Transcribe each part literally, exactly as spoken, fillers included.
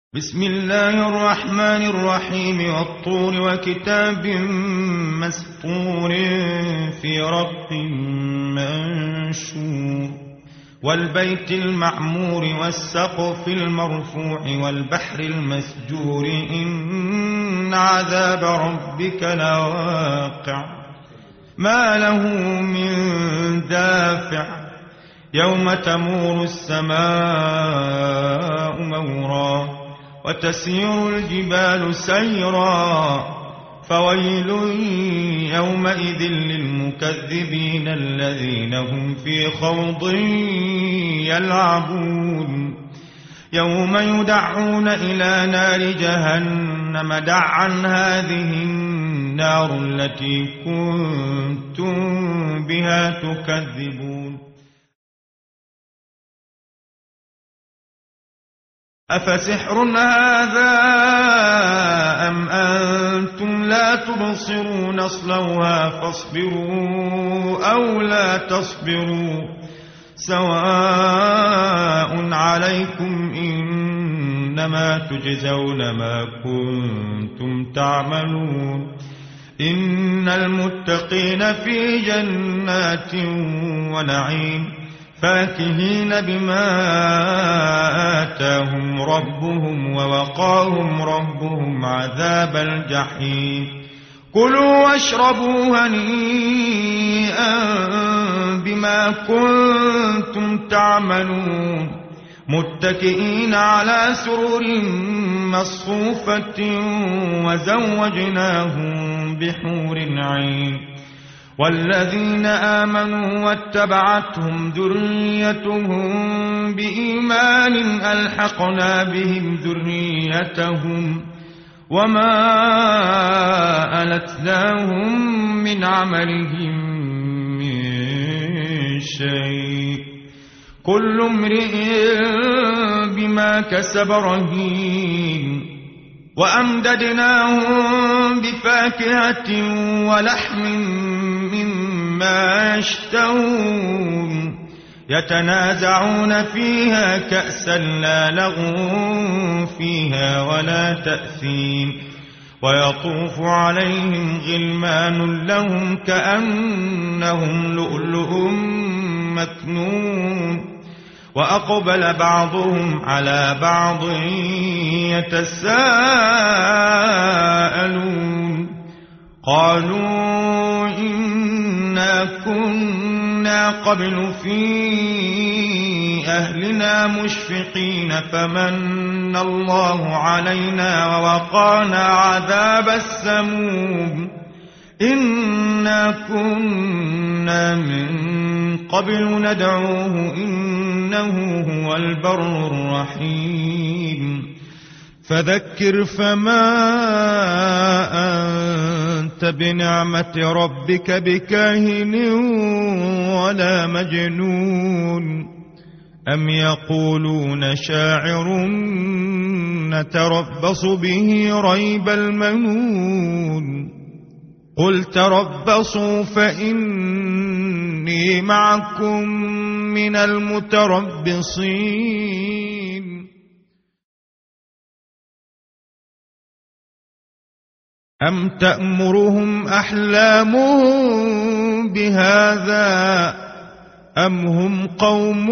بسم الله الرحمن الرحيم والطور وكتاب مسطور في رق منشور والبيت المعمور والسقف المرفوع والبحر المسجور إن عذاب ربك لواقع ما له من دافع يوم تمور السماء مورا وتسير الجبال سيرا فويل يومئذ للمكذبين الذين هم في خوض يلعبون يوم يدعون إلى نار جهنم دعا هذه النار التي كنتم بها تكذبون أفسحر هذا أم أنتم لا تبصرون اصلوها فاصبروا أو لا تصبروا سواء عليكم إنما تجزون ما كنتم تعملون إن المتقين في جنات ونعيم فاكهين بما آتاهم ربهم ووقاهم ربهم عذاب الجحيم كلوا واشربوا هنيئا بما كنتم تعملون متكئين على سرر مصفوفة وزوجناهم بحور عين والذين آمنوا واتبعتهم ذريتهم بإيمان ألحقنا بهم ذريتهم وما ألتناهم من عملهم من شيء كل امرئ بما كسب رهين وأمددناهم بفاكهة ولحم مما يشتهون يتنازعون فيها كأسا لا لغو فيها ولا تأثيم ويطوف عليهم غلمان لهم كأنهم لؤلؤ مكنون وأقبل بعضهم على بعض يتساءلون قالوا إنا كنا قبل في أهلنا مشفقين فمن الله علينا ووقانا عذاب السموم إنا كنا من قبل ندعوه إنه هو البر الرحيم فذكر فما أنت بنعمة ربك بكاهن ولا مجنون أم يقولون شاعر نتربص به ريب المنون قل تربصوا فإني معكم من المتربصين أم تأمرهم أحلامهم بهذا أم هم قوم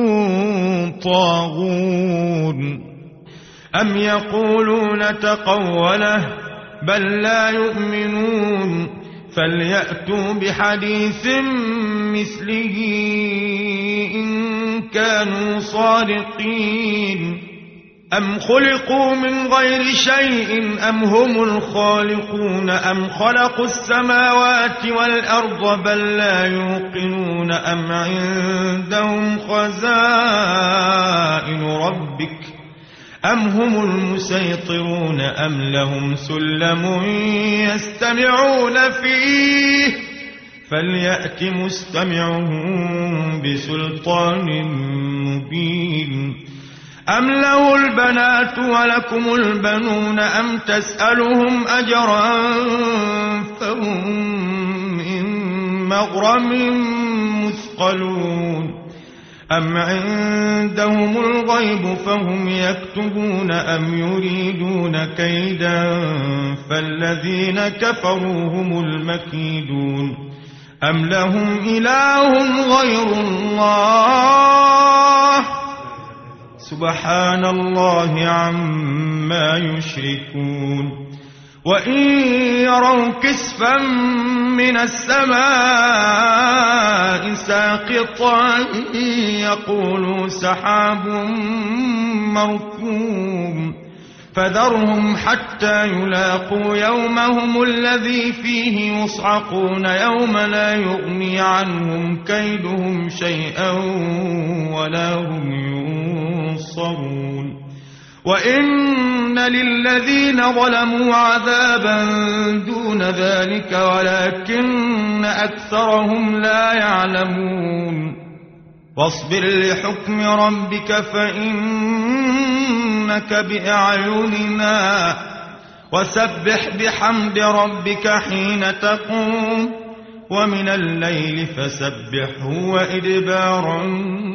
طاغون أم يقولون تقوله بل لا يؤمنون فليأتوا بحديث مثله إن كانوا صادقين أم خلقوا من غير شيء أم هم الخالقون أم خلقوا السماوات والأرض بل لا يوقنون أم عندهم خزائن ربك أم هم المسيطرون أم لهم سلم يستمعون فيه فليأت مستمعهم بسلطان مبين أم له البنات ولكم البنون أم تسألهم أجرا فهم من مغرم مثقلون أم عندهم الغيب فهم يكتبون أم يريدون كيدا فالذين كفروا هم المكيدون أم لهم إله غير الله سبحان الله عما يشركون وإن يروا كسفا من السماء ساقطا يقولوا سحاب مركوم فذرهم حتى يلاقوا يومهم الذي فيه يصعقون يوم لا يغني عنهم كيدهم شيئا ولا هم ينصرون وإن للذين ظلموا عذابا دون ذلك ولكن أكثرهم لا يعلمون واصبر لحكم ربك فإنك بأعيننا وسبح بحمد ربك حين تقوم ومن الليل فسبحه وإدبار